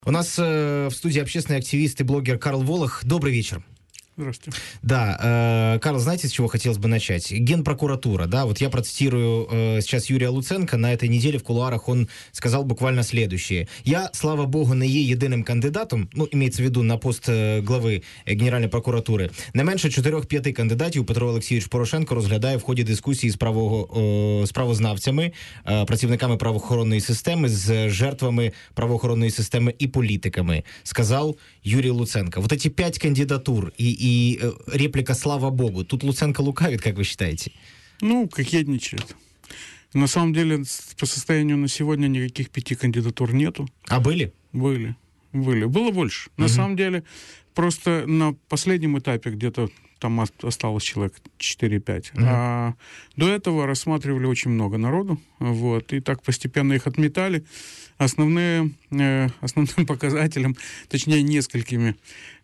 У нас в студии общественный активист и блогер Карл Волох. Добрый вечер. Здравствуйте. Да, Карл, знаете, с чего хотелось бы начать? Генпрокуратура, да, вот я процитирую сейчас Юрия Луценка. На этой неделе в кулуарах он сказал буквально следующее. Я, слава богу, не є єдиним кандидатом, ну, имеется в виду на пост глави Генеральної прокуратури. Не менше 4-5 кандидатів Петро Олексійович Порошенко розглядає в ході дискусії з правознавцями, працівниками правоохоронної системи, з жертвами правоохоронної системи і політиками, сказав Юрий Луценко. Вот эти 5 кандидатур и реплика «Слава Богу». Тут Луценко лукавит, как вы считаете? Ну, кокетничает. На самом деле, по состоянию на сегодня никаких 5 кандидатур нету. А были? Были. Было больше. На самом деле, просто на последнем этапе где-то там осталось человек 4-5. А до этого рассматривали очень много народу. Вот, и так постепенно их отметали. Основным показателем, точнее, несколькими,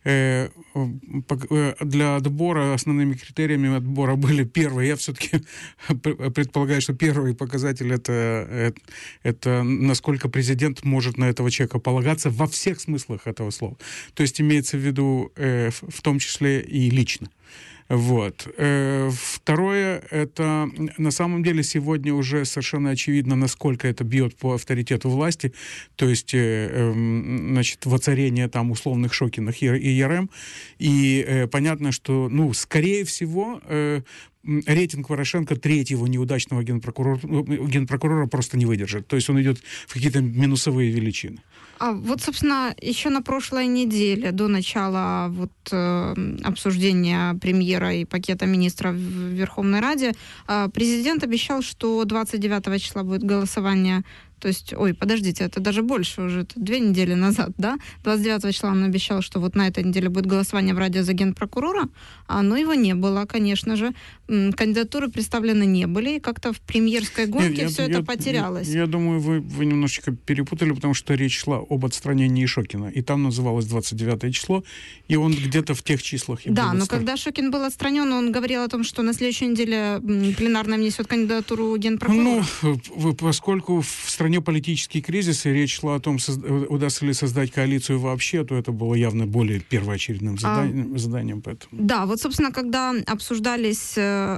для отбора, основными критериями отбора были первые. Я все-таки предполагаю, что первый показатель это насколько президент может на этого человека полагаться во всех смыслах этого слова. То есть имеется в виду в том числе и лично. Вот. Второе, это на самом деле сегодня уже совершенно очевидно, насколько это бьет по авторитету власти, то есть, значит, воцарение там условных Шокиных и ЕРМ, и понятно, что, ну, скорее всего, рейтинг Порошенко третьего неудачного генпрокурора просто не выдержит. То есть он идет в какие-то минусовые величины. А вот, собственно, еще на прошлой неделе, до начала обсуждения премьера и пакета министров в Верховной Раде, президент обещал, что 29 числа будет голосование. То есть, подождите, это даже больше уже, это 2 недели назад, да? 29 числа он обещал, что вот на этой неделе будет голосование в Раде за генпрокурора, но его не было, конечно же. Кандидатуры представлены не были, и как-то в премьерской гонке это потерялось. Я думаю, вы немножечко перепутали, потому что речь шла об отстранении Шокина, и там называлось 29 число, и он где-то в тех числах и был Да, но когда Шокин был отстранен, он говорил о том, что на следующей неделе пленарная внесет кандидатуру генпрокурора. Ну, поскольку в стране политический кризис, и речь шла о том, удастся ли создать коалицию вообще, то это было явно более первоочередным заданием. Поэтому. Да, вот, собственно, когда обсуждались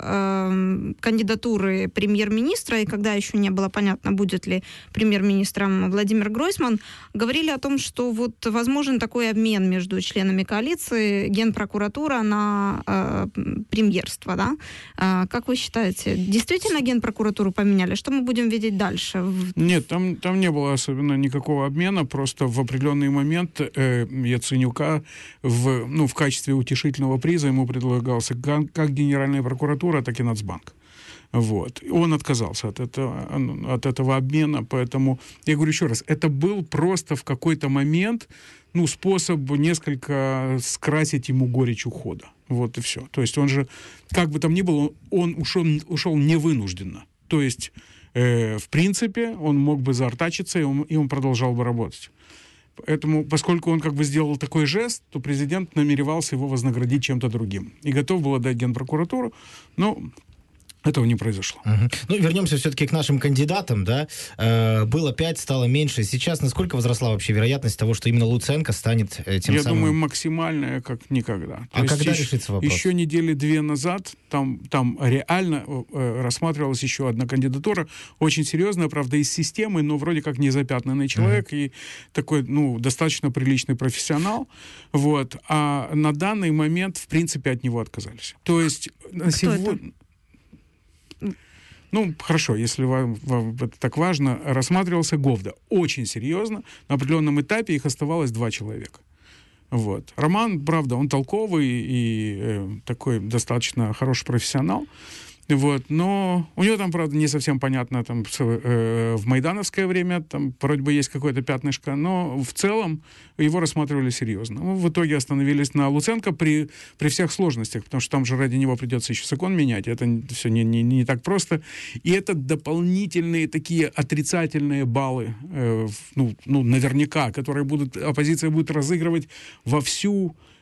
кандидатуры премьер-министра, и когда еще не было понятно, будет ли премьер-министром Владимир Гройсман, говорили о том, что вот возможен такой обмен между членами коалиции, генпрокуратура на премьерство, да? Как вы считаете, действительно генпрокуратуру поменяли? Что мы будем видеть дальше? Нет, там не было особенно никакого обмена, просто в определенный момент Яценюка в качестве утешительного приза ему предлагался как Генеральная прокуратура, так и Нацбанк. Вот. И он отказался от этого обмена, поэтому, я говорю еще раз, это был просто в какой-то момент, способ несколько скрасить ему горечь ухода. Вот и все. То есть он же, как бы там ни было, он ушел невынужденно. То есть в принципе, он мог бы заортачиться, и он продолжал бы работать. Поэтому, поскольку он как бы сделал такой жест, то президент намеревался его вознаградить чем-то другим. И готов был отдать генпрокуратуру, но этого не произошло. Ну, вернемся все-таки к нашим кандидатам, да. Было 5, стало меньше. Сейчас насколько возросла вообще вероятность того, что именно Луценко станет тем самым? Я думаю, максимальная, как никогда. А когда решится вопрос? Еще недели 2 назад там реально рассматривалась еще одна кандидатура, очень серьезная, правда, из системы, но вроде как незапятнанный человек и такой, достаточно приличный профессионал. Вот. А на данный момент, в принципе, от него отказались. То есть на сегодня... Хорошо, если вам это так важно, рассматривался Говда очень серьезно. На определенном этапе их оставалось 2 человека. Вот. Роман, правда, он толковый и такой достаточно хороший профессионал. Вот, но у него там, правда, не совсем понятно, там, в майдановское время, там, вроде бы есть какое-то пятнышко, но в целом его рассматривали серьезно. В итоге остановились на Луценко при всех сложностях, потому что там же ради него придется еще закон менять, это все не так просто. И это дополнительные такие отрицательные баллы, наверняка, которые оппозиция будет разыгрывать вовсю,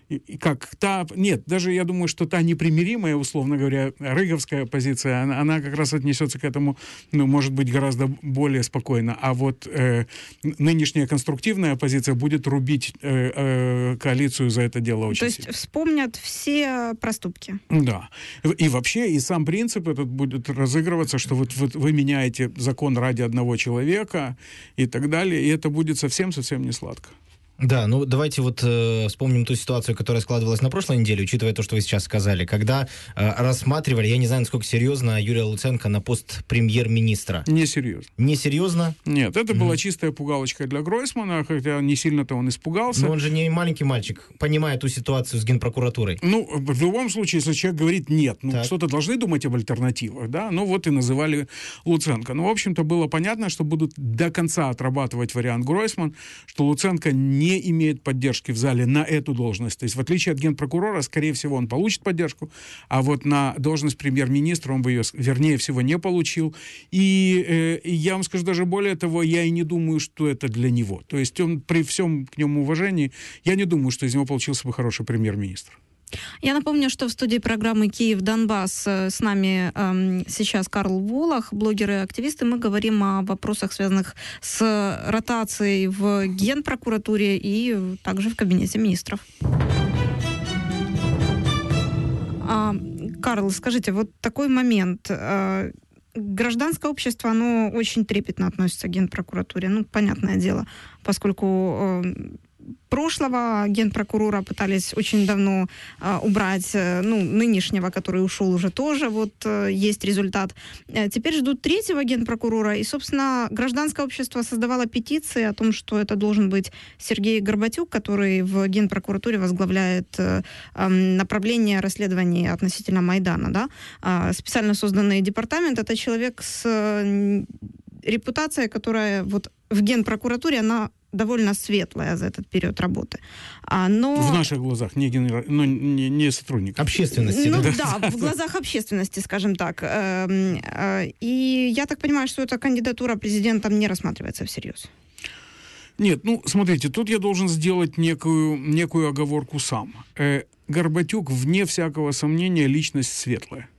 как та... Нет, даже я думаю, что та непримиримая, условно говоря, рыговская позиция, она как раз отнесется к этому, ну, может быть, гораздо более спокойно. А вот нынешняя конструктивная позиция будет рубить коалицию за это дело очень сильно. То есть вспомнят все проступки. Да. И вообще, и сам принцип этот будет разыгрываться, что вот вы меняете закон ради одного человека и так далее, и это будет совсем-совсем не сладко. Да, ну давайте вот вспомним ту ситуацию, которая складывалась на прошлой неделе, учитывая то, что вы сейчас сказали, когда рассматривали, я не знаю, насколько серьезно, Юрия Луценко на пост премьер-министра. Несерьезно. Несерьезно? Нет, это была чистая пугалочка для Гройсмана, хотя не сильно-то он испугался. Но он же не маленький мальчик, понимая ту ситуацию с Генпрокуратурой. Ну, в любом случае, если человек говорит «нет», ну, так. что-то должны думать об альтернативах, да, ну, вот и называли Луценко. Ну, в общем-то, было понятно, что будут до конца отрабатывать вариант Гройсман, что Луценко не имеет поддержки в зале на эту должность. То есть, в отличие от генпрокурора, скорее всего, он получит поддержку, а вот на должность премьер-министра он бы ее, вернее всего, не получил. И я вам скажу даже более того, я и не думаю, что это для него. То есть, он при всем к нему уважении, я не думаю, что из него получился бы хороший премьер-министр. Я напомню, что в студии программы «Киев-Донбасс» с нами сейчас Карл Волох, блогеры и активисты. Мы говорим о вопросах, связанных с ротацией в Генпрокуратуре и также в Кабинете министров. Карл, скажите, вот такой момент. Гражданское общество, оно очень трепетно относится к Генпрокуратуре. Ну, понятное дело, поскольку прошлого генпрокурора пытались очень давно убрать, ну, нынешнего, который ушел уже тоже, вот есть результат. Теперь ждут третьего генпрокурора, и, собственно, гражданское общество создавало петиции о том, что это должен быть Сергей Горбатюк, который в Генпрокуратуре возглавляет направление расследования относительно Майдана, да. Специально созданный департамент — это человек с репутацией, которая вот в Генпрокуратуре, она довольно светлая за этот период работы. Но... В наших глазах, не сотрудников. Общественности. Ну да, в глазах общественности, скажем так. И я так понимаю, что эта кандидатура президентом не рассматривается всерьез. Нет, ну, смотрите, тут я должен сделать некую оговорку сам. Горбатюк, вне всякого сомнения, личность светлая.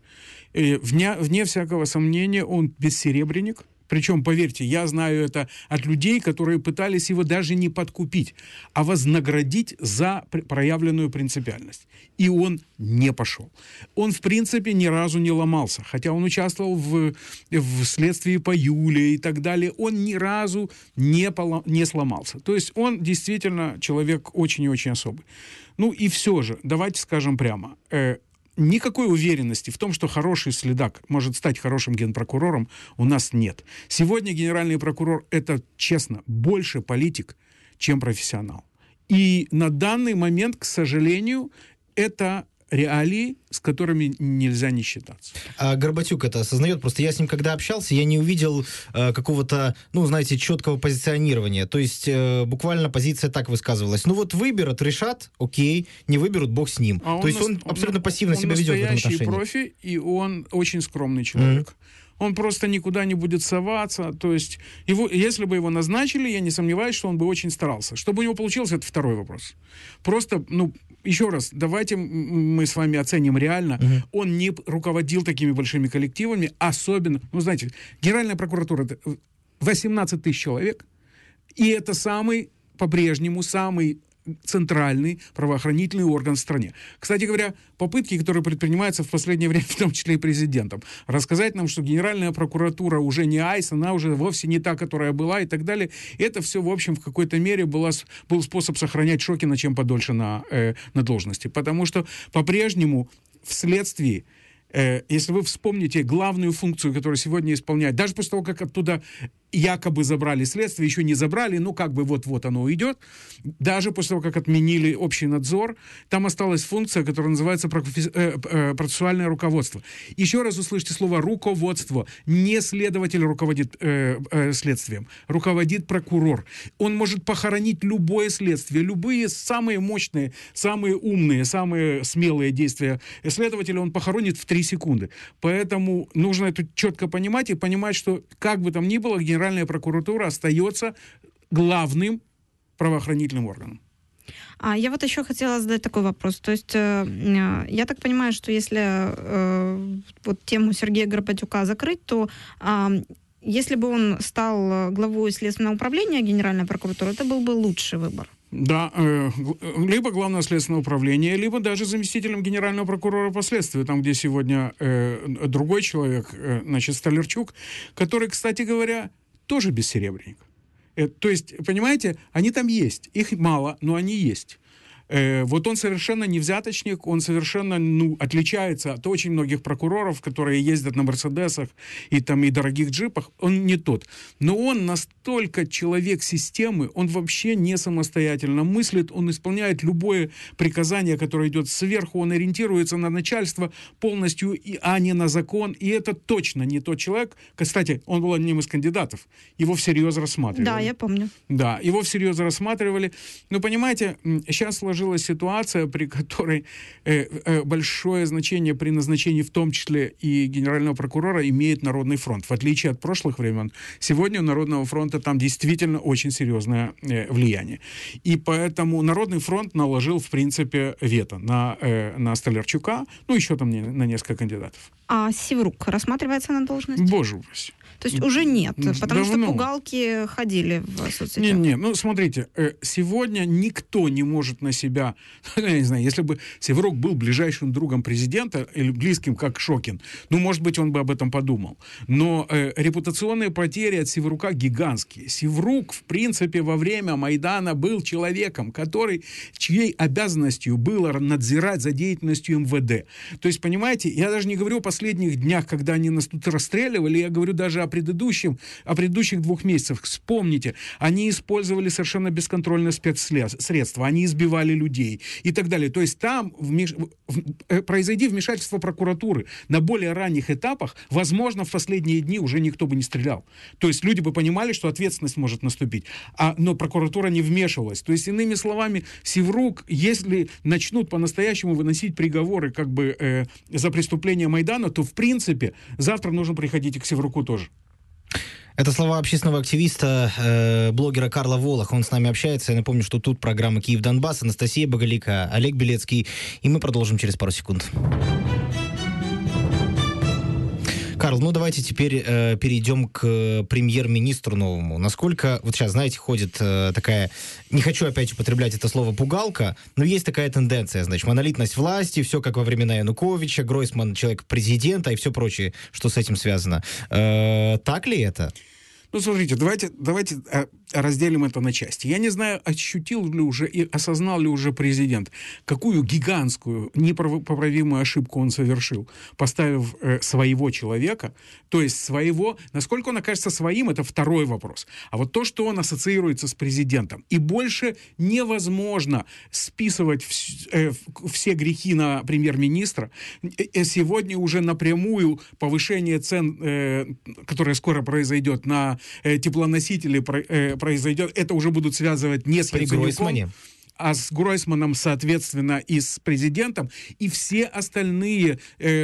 Вне всякого сомнения, он бессеребренник. Причем, поверьте, я знаю это от людей, которые пытались его даже не подкупить, а вознаградить за проявленную принципиальность. И он не пошел. Он, в принципе, ни разу не ломался. Хотя он участвовал в следствии по Юле и так далее. Он ни разу не сломался. То есть он действительно человек очень и очень особый. Ну и все же, давайте скажем прямо, никакой уверенности в том, что хороший следак может стать хорошим генпрокурором, у нас нет. Сегодня генеральный прокурор — это, честно, больше политик, чем профессионал. И на данный момент, к сожалению, это реалии, с которыми нельзя не считаться. А Горбатюк это осознает? Просто я с ним когда общался, я не увидел какого-то, ну, знаете, четкого позиционирования. То есть буквально позиция так высказывалась. Ну вот выберут, решат, окей, не выберут, бог с ним. То есть он абсолютно пассивно себя ведет в этом отношении. Он настоящий профи, и он очень скромный человек. Он просто никуда не будет соваться. То есть, если бы его назначили, я не сомневаюсь, что он бы очень старался. Чтобы у него получилось, это второй вопрос. Просто, ну, еще раз, давайте мы с вами оценим реально. Он не руководил такими большими коллективами, особенно, ну, знаете, Генеральная прокуратура — это 18 тысяч человек, и это по-прежнему самый центральный правоохранительный орган в стране. Кстати говоря, попытки, которые предпринимаются в последнее время, в том числе и президентом, рассказать нам, что Генеральная прокуратура уже не айс, она уже вовсе не та, которая была и так далее, это все, в общем, в какой-то мере был способ сохранять Шокина чем подольше на должности. Потому что по-прежнему в следствии, если вы вспомните главную функцию, которую сегодня исполняет, даже после того, как оттуда якобы забрали следствие, еще не забрали, ну как бы вот-вот оно уйдет, даже после того, как отменили общий надзор, там осталась функция, которая называется процессуальное руководство. Еще раз услышьте слово «руководство». Не следователь руководит следствием, руководит прокурор. Он может похоронить любое следствие, любые самые мощные, самые умные, самые смелые действия следователя он похоронит в 3 секунды. Поэтому нужно это четко понимать и понимать, что как бы там ни было, Генеральная прокуратура остается главным правоохранительным органом. Я вот еще хотела задать такой вопрос. То есть я так понимаю, что если вот тему Сергея Горбатюка закрыть, то если бы он стал главой Следственного управления Генеральной прокуратуры, это был бы лучший выбор. Да, либо главное следственное управление, либо даже заместителем генерального прокурора по следствию, там, где сегодня другой человек, значит, Столярчук, который, кстати говоря, тоже бессеребренник. То есть, понимаете, они там есть, их мало, но они есть. Вот он совершенно не взяточник, он совершенно, отличается от очень многих прокуроров, которые ездят на Мерседесах и дорогих джипах. Он не тот. Но он настолько человек системы, он вообще не самостоятельно мыслит, он исполняет любое приказание, которое идет сверху, он ориентируется на начальство полностью, а не на закон. И это точно не тот человек. Кстати, он был одним из кандидатов. Его всерьез рассматривали. Да, я помню. Да, его всерьез рассматривали. Но, понимаете, сейчас сложилась ситуация, при которой большое значение при назначении, в том числе и генерального прокурора, имеет Народный фронт. В отличие от прошлых времен, сегодня у Народного фронта там действительно очень серьезное влияние. И поэтому Народный фронт наложил, в принципе, вето на Столярчука, еще там на несколько кандидатов. А Севрук рассматривается на должность? Боже упаси. То есть уже нет, потому давно. что пугалки ходили в соцсетях. Не, смотрите, сегодня никто не может на себя, я не знаю, если бы Севрук был ближайшим другом президента или близким, как Шокин, может быть, он бы об этом подумал. Но репутационные потери от Севрука гигантские. Севрук, в принципе, во время Майдана был человеком, чьей обязанностью было надзирать за деятельностью МВД. То есть, понимаете, я даже не говорю о последних днях, когда они нас тут расстреливали, я говорю даже о предыдущих 2 месяцах. Вспомните, они использовали совершенно бесконтрольные спецсредства, они избивали людей и так далее. То есть там произойди вмешательство прокуратуры на более ранних этапах, возможно, в последние дни уже никто бы не стрелял. То есть люди бы понимали, что ответственность может наступить, но прокуратура не вмешивалась. То есть, иными словами, Севрук, если начнут по-настоящему выносить приговоры за преступление Майдана, то, в принципе, завтра нужно приходить и к Севруку тоже. Это слова общественного активиста, блогера Карла Волоха. Он с нами общается. Я напомню, что тут программа «Киев-Донбасс», Анастасия Боголика, Олег Белецкий. И мы продолжим через пару секунд. Карл, давайте теперь перейдем к премьер-министру новому. Насколько, вот сейчас, знаете, ходит такая, не хочу опять употреблять это слово «пугалка», но есть такая тенденция, значит, монолитность власти, все как во времена Януковича, Гройсман человек президента и все прочее, что с этим связано. Так ли это? Смотрите, давайте разделим это на части. Я не знаю, ощутил ли уже и осознал ли уже президент, какую гигантскую, непоправимую ошибку он совершил, поставив своего человека, то есть своего, насколько он окажется своим, это второй вопрос. А вот то, что он ассоциируется с президентом, и больше невозможно списывать все грехи на премьер-министра, сегодня уже напрямую повышение цен, которое скоро произойдет на теплоносители, произойдет, это уже будут связывать не с Яценюком, а с Гройсманом, соответственно, и с президентом, и все остальные,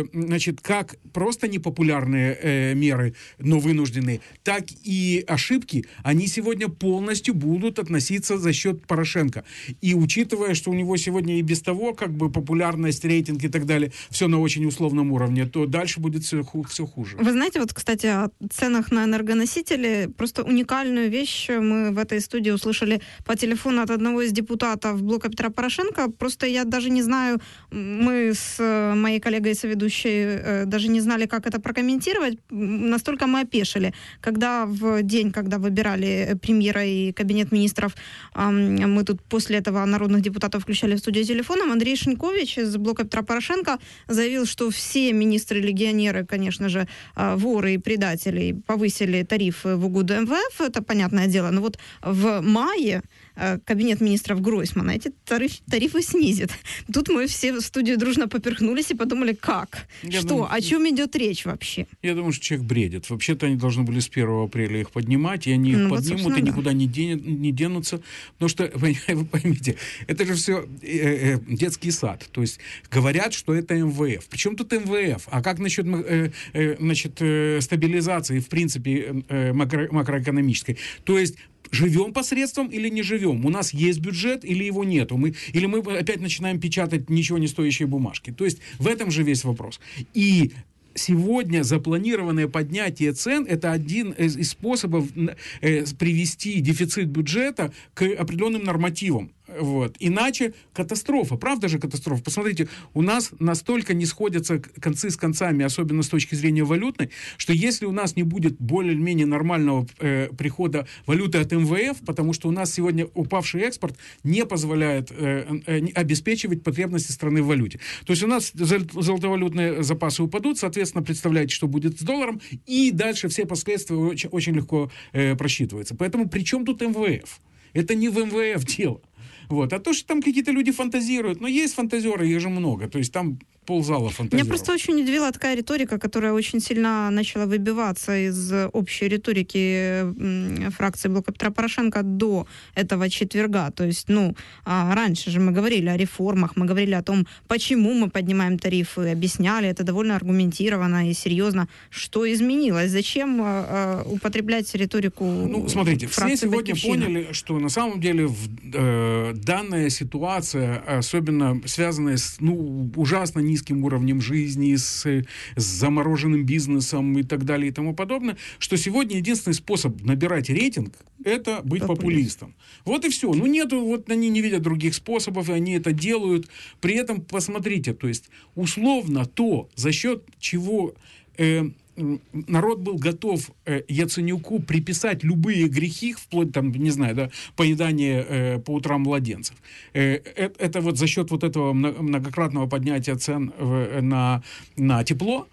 как просто непопулярные меры, но вынужденные, так и ошибки, они сегодня полностью будут относиться за счет Порошенко. И учитывая, что у него сегодня и без того популярность, рейтинг и так далее, все на очень условном уровне, то дальше будет все хуже. Вы знаете, кстати, о ценах на энергоносители, просто уникальную вещь мы в этой студии услышали по телефону от одного из депутатов блока Петра Порошенко. Просто я даже не знаю, мы с моей коллегой-соведущей даже не знали, как это прокомментировать. Настолько мы опешили. Когда в день, когда выбирали премьера и кабинет министров, мы тут после этого народных депутатов включали в студию телефоном, Андрей Шинькович из блока Петра Порошенко заявил, что все министры-легионеры, конечно же, воры и предатели, повысили тарифы в угоду МВФ, это понятное дело. Но вот в мае кабинет министров Гройсмана эти тарифы снизит. Тут мы все в студию дружно поперхнулись и подумали, как? О чем идет речь вообще? Я думаю, что человек бредит. Вообще-то они должны были с 1 апреля их поднимать, и они их поднимут, и никуда не денутся. Потому что, вы поймите, это же все детский сад. То есть говорят, что это МВФ. Причем тут МВФ? А как насчет стабилизации, в принципе, макроэкономической? То есть живем посредством или не живем? У нас есть бюджет или его нету? Или мы опять начинаем печатать ничего не стоящие бумажки? То есть в этом же весь вопрос. И сегодня запланированное поднятие цен – это один из способов привести дефицит бюджета к определенным нормативам. Вот. Иначе катастрофа. Правда же катастрофа? Посмотрите, у нас настолько не сходятся концы с концами, особенно с точки зрения валютной, что если у нас не будет более-менее нормального прихода валюты от МВФ, потому что у нас сегодня упавший экспорт не позволяет обеспечивать потребности страны в валюте. То есть у нас золотовалютные запасы упадут, соответственно, представляете, что будет с долларом, и дальше все последствия очень, очень легко просчитываются. Поэтому при чем тут МВФ? Это не в МВФ дело. Вот. А то, что там какие-то люди фантазируют, но есть фантазеры, их же много, то есть там ползала фантазеров. Меня просто очень удивила такая риторика, которая очень сильно начала выбиваться из общей риторики фракции Блока Петра Порошенко до этого четверга. То есть, раньше же мы говорили о реформах, мы говорили о том, почему мы поднимаем тарифы, объясняли это довольно аргументированно и серьезно. Что изменилось? Зачем употреблять риторику смотрите, все сегодня Батьковщины? поняли, что на самом деле данная ситуация, особенно связанная с ужасно низким уровнем жизни, с замороженным бизнесом и так далее и тому подобное, что сегодня единственный способ набирать рейтинг – это быть популистом. Вот и все. Они не видят других способов, и они это делают. При этом, посмотрите, то есть условно за счет чего народ был готов Яценюку приписать любые грехи, вплоть поедания по утрам младенцев. Это вот за счет вот этого многократного поднятия цен на тепло.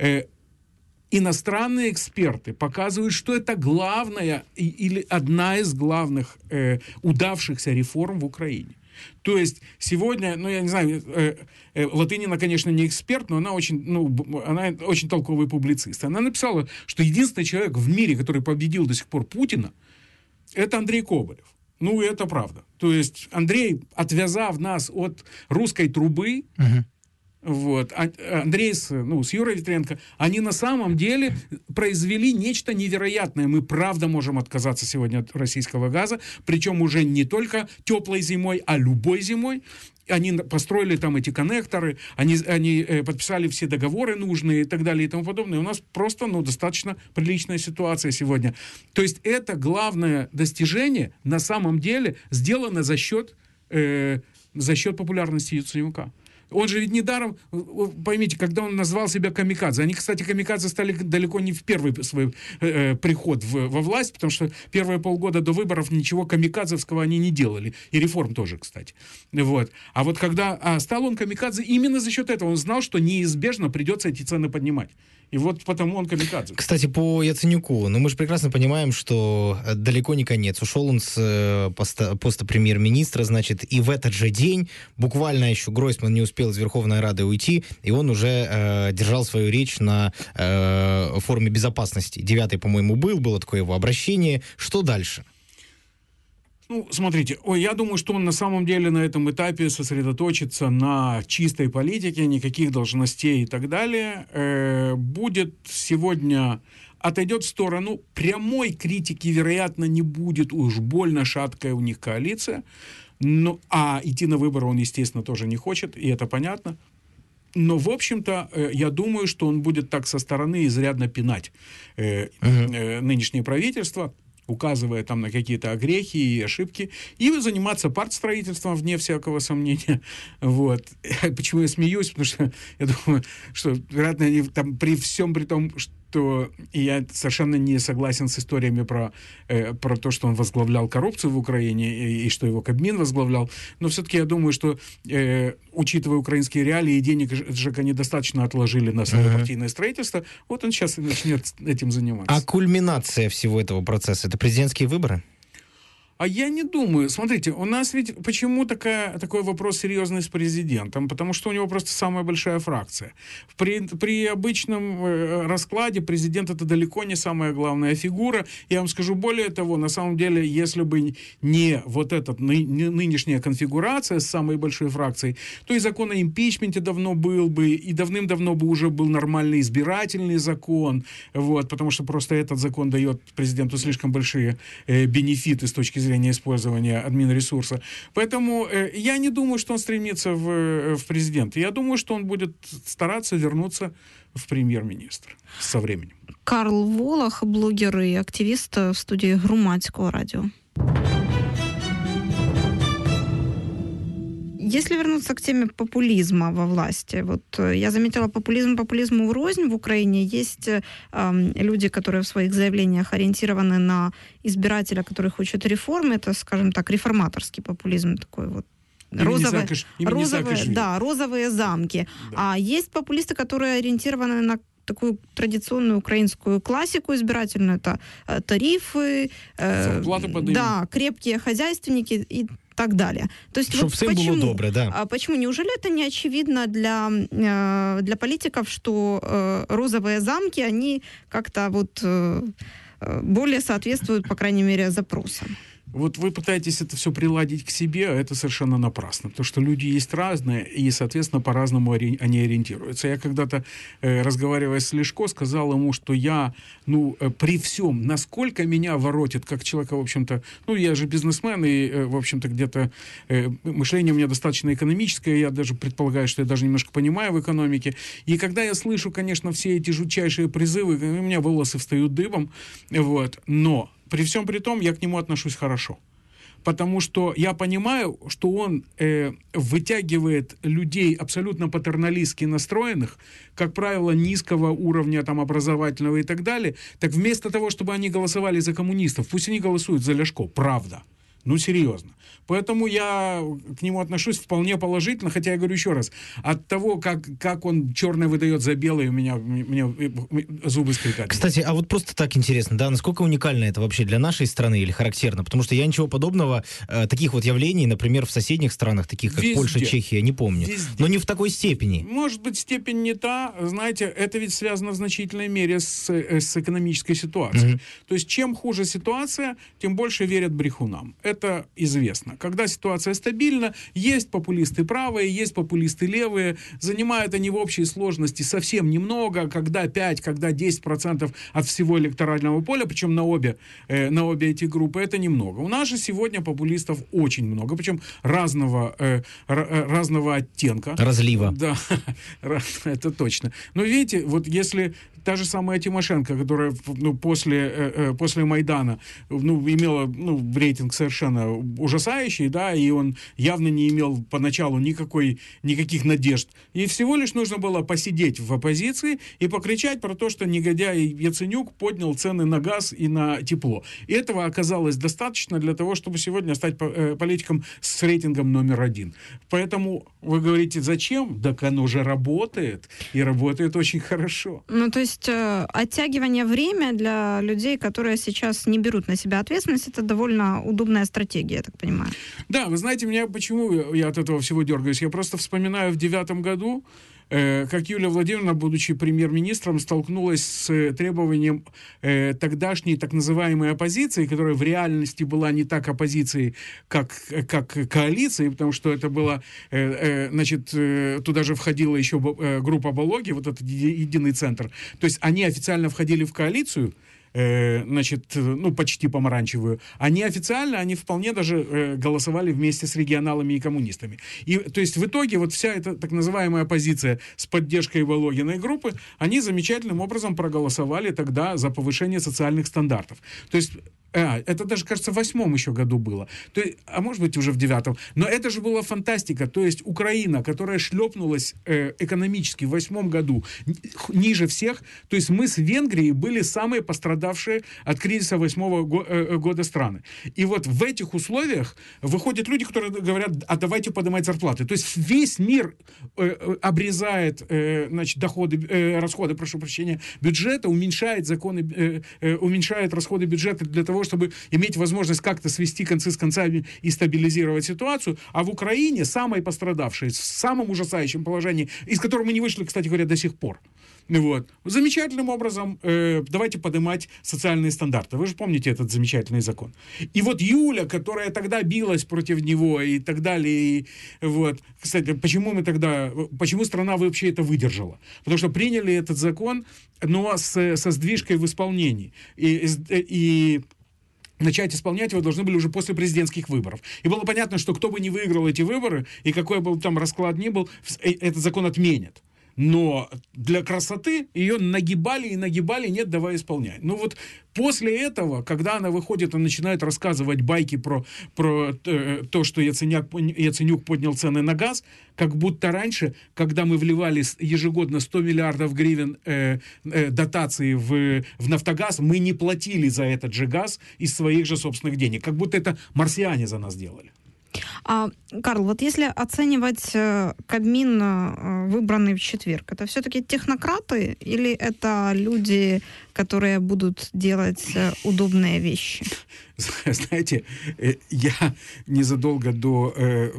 Иностранные эксперты показывают, что это главная или одна из главных удавшихся реформ в Украине. То есть сегодня, я не знаю, Латынина, конечно, не эксперт, но она очень толковый публицист. Она написала, что единственный человек в мире, который победил до сих пор Путина, это Андрей Коболев. И это правда. То есть Андрей, отвязав нас от русской трубы, Андрей с Юрой Витренко, они на самом деле произвели нечто невероятное. Мы правда можем отказаться сегодня от российского газа, причем уже не только теплой зимой, а любой зимой. Они построили там эти коннекторы, они подписали все договоры нужные и так далее и тому подобное. У нас просто достаточно приличная ситуация сегодня. То есть это главное достижение на самом деле сделано за счет популярности Яценюка. Он же ведь недаром, поймите, когда он назвал себя камикадзе. Они, кстати, камикадзе стали далеко не в первый свой приход во власть, потому что первые полгода до выборов ничего камикадзевского они не делали. И реформ тоже, кстати. Вот. А вот когда стал он камикадзе, именно за счет этого он знал, что неизбежно придется эти цены поднимать. И вот потому он камикадзе. Кстати, по Яценюку, мы же прекрасно понимаем, что далеко не конец. Ушел он с поста премьер-министра, значит, и в этот же день буквально еще Гройсман не успел из Верховной Рады уйти, и он уже держал свою речь на форуме безопасности. 9-й, по-моему, было такое его обращение. Что дальше? Смотрите, я думаю, что он на самом деле на этом этапе сосредоточится на чистой политике, никаких должностей и так далее. Будет сегодня, отойдет в сторону, прямой критики, вероятно, не будет, уж больно шаткая у них коалиция. А идти на выборы он, естественно, тоже не хочет, и это понятно. Но, в общем-то, я думаю, что он будет так со стороны изрядно пинать нынешнее правительство, указывая там на какие-то огрехи и ошибки, и заниматься партстроительством, вне всякого сомнения. Вот. Почему я смеюсь? Потому что я думаю, что, вероятно, они там при всем при том, что я совершенно не согласен с историями про то, что он возглавлял коррупцию в Украине и что его Кабмин возглавлял, но все-таки я думаю, что, учитывая украинские реалии, денег же они достаточно отложили на свое партийное строительство, вот он сейчас и начнет этим заниматься. А кульминация всего этого процесса — это президентские выборы? А я не думаю. Смотрите, у нас ведь почему такой вопрос серьезный с президентом? Потому что у него просто самая большая фракция. При обычном раскладе президент — это далеко не самая главная фигура. Я вам скажу более того, на самом деле, если бы не вот эта нынешняя конфигурация с самой большой фракцией, то и закон о импичменте давно был бы, и давным-давно бы уже был нормальный избирательный закон, вот, потому что просто этот закон дает президенту слишком большие бенефиты с точки зрения использования админресурса. Поэтому я не думаю, что он стремится в президенты. Я думаю, что он будет стараться вернуться в премьер-министр со временем. Карл Волох, блогер и активист в студии Громадського радио. Если вернуться к теме популизма во власти, вот я заметила популизму врознь в Украине. Есть люди, которые в своих заявлениях ориентированы на избирателя, который хочет реформы. Это, скажем так, реформаторский популизм такой вот. Розовые замки. Да. А есть популисты, которые ориентированы на такую традиционную украинскую классику избирательную. Это тарифы, крепкие хозяйственники и так далее. То есть чтобы всем было добре, да. Почему? Неужели это не очевидно для политиков, что розовые замки, они как-то вот более соответствуют, по крайней мере, запросам? Вот вы пытаетесь это все приладить к себе, а это совершенно напрасно, потому что люди есть разные, и, соответственно, по-разному они ориентируются. Я когда-то, разговаривая с Лешко, сказал ему, что я, при всем, насколько меня воротит, как человека, в общем-то, я же бизнесмен, и, в общем-то, где-то мышление у меня достаточно экономическое, я даже предполагаю, что я даже немножко понимаю в экономике, и когда я слышу, конечно, все эти жутчайшие призывы, у меня волосы встают дыбом, вот, но при всем при том, я к нему отношусь хорошо. Потому что я понимаю, что он вытягивает людей абсолютно патерналистски настроенных, как правило, низкого уровня там, образовательного и так далее. Так вместо того, чтобы они голосовали за коммунистов, пусть они голосуют за Ляшко. Правда. Серьезно. Поэтому я к нему отношусь вполне положительно, хотя я говорю еще раз, от того, как он черное выдает за белое, у меня зубы скрипят. Кстати, а вот просто так интересно, да, насколько уникально это вообще для нашей страны или характерно? Потому что я ничего подобного, таких вот явлений, например, в соседних странах, таких как Польша, Чехия, не помню. Везде. Но не в такой степени. Может быть, степень не та. Знаете, это ведь связано в значительной мере с экономической ситуацией. То есть, чем хуже ситуация, тем больше верят брехунам. Это известно. Когда ситуация стабильна, есть популисты правые, есть популисты левые, занимают они в общей сложности совсем немного, когда 5, когда 10% от всего электорального поля, причем на обе эти группы, это немного. У нас же сегодня популистов очень много, причем разного оттенка. Разлива. Да, это точно. Но видите, вот если та же самая Тимошенко, которая после Майдана имела рейтинг совершенно ужасающий, да, и он явно не имел поначалу никаких надежд. И всего лишь нужно было посидеть в оппозиции и покричать про то, что негодяй Яценюк поднял цены на газ и на тепло. И этого оказалось достаточно для того, чтобы сегодня стать политиком с рейтингом номер 1. Поэтому вы говорите, зачем? Так оно же работает. И работает очень хорошо. То есть оттягивание времени для людей, которые сейчас не берут на себя ответственность, это довольно удобная стратегия, я так понимаю. Да, вы знаете, почему я от этого всего дергаюсь? Я просто вспоминаю в 2009 году, как Юлия Владимировна, будучи премьер-министром, столкнулась с требованием тогдашней так называемой оппозиции, которая в реальности была не так оппозицией, как коалицией, потому что это была, туда же входила еще группа Балоги, вот этот единый центр. То есть они официально входили в коалицию, почти помаранчевую, а неофициально они вполне даже голосовали вместе с регионалами и коммунистами. И, то есть, в итоге вот вся эта так называемая оппозиция с поддержкой Вологиной группы, они замечательным образом проголосовали тогда за повышение социальных стандартов. То есть, это даже, кажется, в 2008 еще году было. То есть, а может быть, уже в 2009. Но это же была фантастика. То есть, Украина, которая шлепнулась экономически в 2008 году ниже всех, то есть, мы с Венгрией были самые пострадавшие от кризиса 2008 года страны. И вот в этих условиях выходят люди, которые говорят, а давайте поднимать зарплаты. То есть, весь мир обрезает расходы, прошу прощения, бюджета, уменьшает расходы бюджета для того, того, чтобы иметь возможность как-то свести концы с концами и стабилизировать ситуацию. А в Украине самые пострадавшие, в самом ужасающем положении, из которого мы не вышли, кстати говоря, до сих пор. Вот. Замечательным образом давайте поднимать социальные стандарты. Вы же помните этот замечательный закон. И вот Юля, которая тогда билась против него и так далее. И, вот. Кстати, почему страна вообще это выдержала? Потому что приняли этот закон, но со сдвижкой в исполнении. И начать исполнять его должны были уже после президентских выборов. И было понятно, что кто бы ни выиграл эти выборы, и какой бы там расклад ни был, этот закон отменят. Но для красоты ее нагибали, нет, давай исполняй. Ну вот после этого, когда она выходит и начинает рассказывать байки про то, что Яценюк поднял цены на газ, как будто раньше, когда мы вливали ежегодно 100 миллиардов гривен дотации в «Нафтогаз», мы не платили за этот же газ из своих же собственных денег. Как будто это марсиане за нас делали. Карл, вот если оценивать Кабмин, выбранный в четверг, это все-таки технократы или это люди, которые будут делать удобные вещи? Знаете, я незадолго до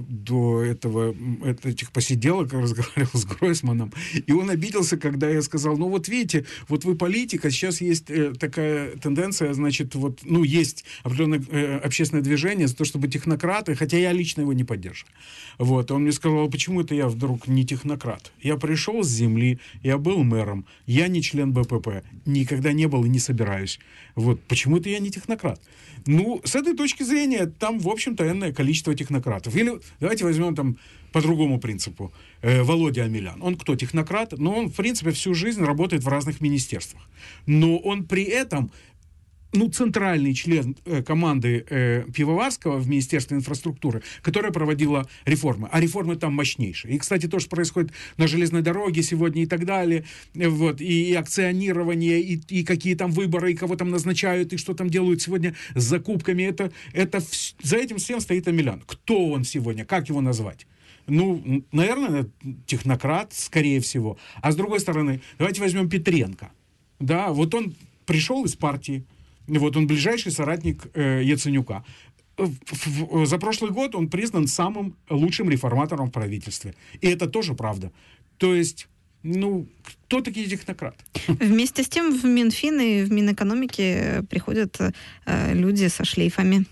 этих посиделок разговаривал с Гройсманом, и он обиделся, когда я сказал, ну вот видите, вот вы политик, а сейчас есть такая тенденция, значит, вот, ну, есть определенное общественное движение за то, чтобы технократы, хотя я лично его не поддерживаю. Вот, он мне сказал, почему это я вдруг не технократ? Я пришел с земли, я был мэром, я не член БПП, никогда не был и не собираюсь. Вот, почему-то я не технократ. Ну, с этой точки зрения, там, в общем-то, энное количество технократов. Или давайте возьмем там по другому принципу. Володя Амелян. Он кто? Технократ? Но он, в принципе, всю жизнь работает в разных министерствах. Но он при этом, ну, центральный член команды Пивоварского в Министерстве инфраструктуры, которая проводила реформы. А реформы там мощнейшие. И, кстати, то, что происходит на железной дороге сегодня и так далее, вот, и акционирование, и какие там выборы, и кого там назначают, и что там делают сегодня с закупками, за этим всем стоит Амелян. Кто он сегодня? Как его назвать? Ну, наверное, технократ, скорее всего. А с другой стороны, давайте возьмем Петренко. Да, вот он пришел из партии, вот он ближайший соратник Яценюка. За прошлый год он признан самым лучшим реформатором в правительстве. И это тоже правда. То есть, ну, кто такие технократы? Вместе с тем в Минфин и в Минэкономике приходят люди со шлейфами.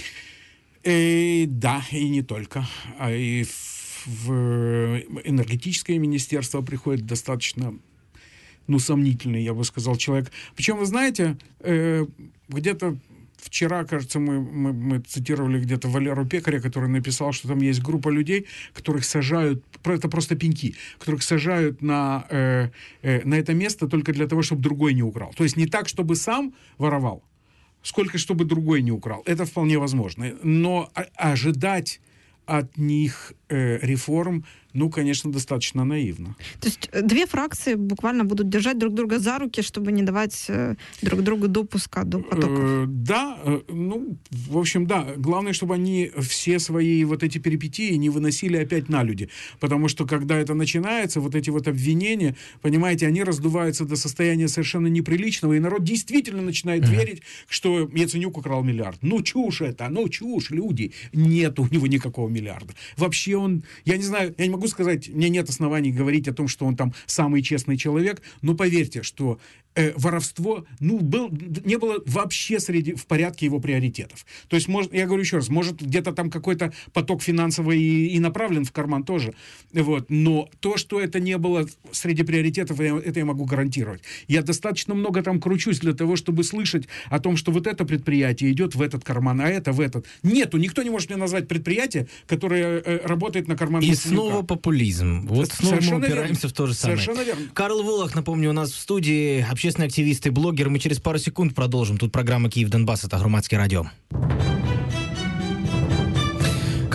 Да, и не только. И в энергетическое министерство приходит достаточно, ну, сомнительный, я бы сказал, человек. Причем, вы знаете, где-то вчера, кажется, мы цитировали где-то Валеру Пекаря, который написал, что там есть группа людей, которых сажают, это просто пеньки, которых сажают на это место только для того, чтобы другой не украл. То есть не так, чтобы сам воровал, сколько чтобы другой не украл. Это вполне возможно. Но ожидать от них реформ, ну, конечно, достаточно наивно. То есть две фракции буквально будут держать друг друга за руки, чтобы не давать друг другу допуска до потоков. Да, ну, в общем, да. Главное, чтобы они все свои вот эти перипетии не выносили опять на люди. Потому что, когда это начинается, вот эти вот обвинения, понимаете, они раздуваются до состояния совершенно неприличного, и народ действительно начинает верить, что Яценюк украл миллиард. Ну, чушь это, ну, чушь, люди. Нет у него никакого миллиарда. Вообще он, я не знаю, я не могу сказать, мне нет оснований говорить о том, что он там самый честный человек, но поверьте, что воровство, ну, не было вообще в порядке его приоритетов. То есть, я говорю еще раз, может, где-то там какой-то поток финансовый и направлен в карман тоже, вот, но то, что это не было среди приоритетов, это я могу гарантировать. Я достаточно много там кручусь для того, чтобы слышать о том, что вот это предприятие идет в этот карман, а это в этот. Нету, никто не может мне назвать предприятие, которое работает на карман. И снова популизм. Вот снова мы упираемся в то же самое. Совершенно верно. Карл Волох, напомню, у нас в студии общественный активист и блогер. Мы через пару секунд продолжим. Тут программа «Киев-Донбасс». Это Громадське радио. Карл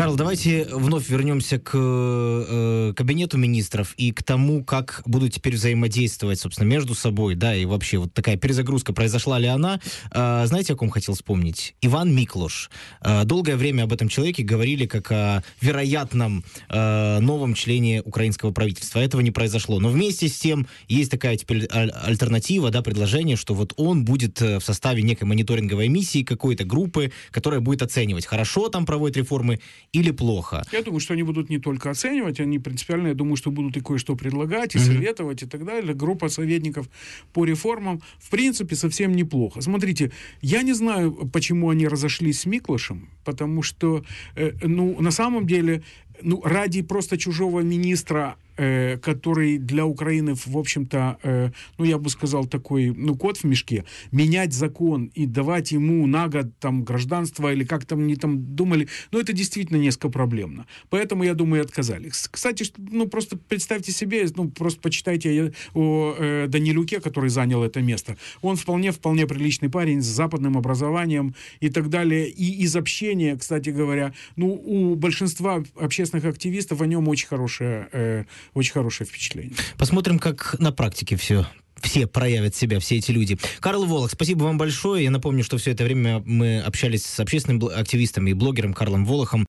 Карл, давайте вновь вернемся к кабинету министров и к тому, как будут теперь взаимодействовать, собственно, между собой, да, и вообще вот такая перезагрузка, произошла ли она. Знаете, о ком хотел вспомнить? Иван Миклош. Долгое время об этом человеке говорили как о вероятном новом члене украинского правительства. Этого не произошло. Но вместе с тем есть такая теперь альтернатива, да, предложение, что вот он будет в составе некой мониторинговой миссии, какой-то группы, которая будет оценивать, хорошо там проводят реформы или плохо. Я думаю, что они будут не только оценивать, они принципиально, я думаю, что будут и кое-что предлагать, и советовать, и так далее. Группа советников по реформам, в принципе, совсем неплохо. Смотрите, я не знаю, почему они разошлись с Миклошем, потому что, на самом деле, ради просто чужого министра, который для Украины, в общем-то, я бы сказал, такой, кот в мешке, менять закон и давать ему на год там гражданство, или как там они там думали, это действительно несколько проблемно. Поэтому, я думаю, отказались. Кстати, просто представьте себе, просто почитайте о Данилюке, который занял это место. Он вполне приличный парень с западным образованием и так далее. И из общения, кстати говоря, у большинства общественных активистов о нем очень хорошее впечатление. Посмотрим, как на практике все проявят себя, все эти люди. Карл Волох, спасибо вам большое. Я напомню, что все это время мы общались с общественным активистом и блогером Карлом Волохом.